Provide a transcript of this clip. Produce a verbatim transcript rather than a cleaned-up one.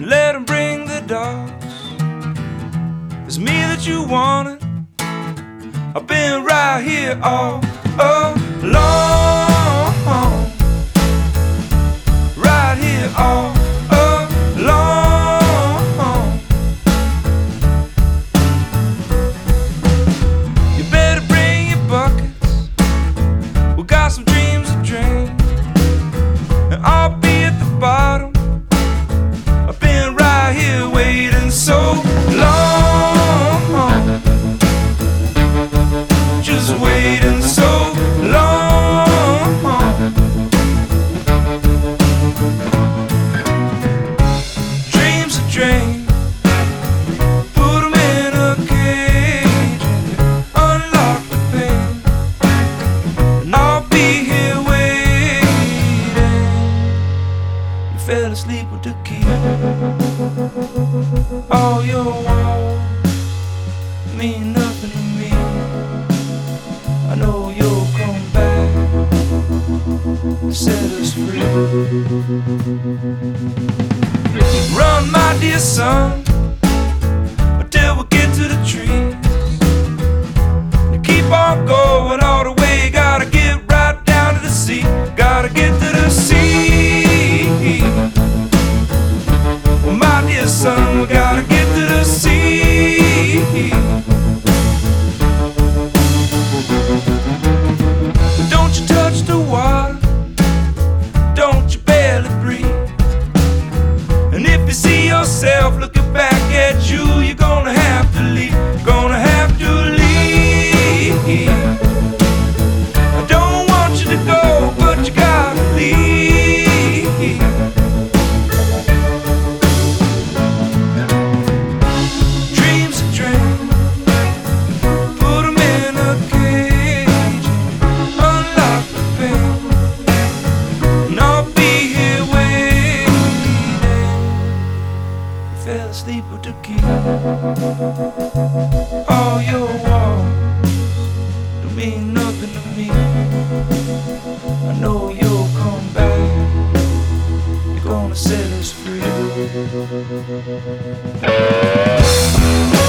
let him bring the dogs. It's me that you wanted. I've been right here all along, right here all along. You better bring your buckets, we got some dreams to drain, and I'll be at the bottom. I've been right here waiting so long, just waiting so long. Dreams are drained, put them in a cage and unlock the pain, and I'll be here waiting. You fell asleep with the key. All your walls mean nothing to me. I know you'll come back to set us free. Run, my dear son, until we get to the trees. Keep on going all the way, gotta get right down to the sea. Gotta get to the sea. Well, my dear son, we gotta get to the sea. But don't you touch the water, don't you barely breathe. And if you see yourself looking back at you, you're gonna have to leave, gonna have to leave. I don't want you to go, but you gotta leave. Dreams are drained, put them in a cage, unlock the pain, and I'll be here waiting. You fell asleep with the key. All your walls don't mean nothing to me. I know you'll come back, you're gonna set us free.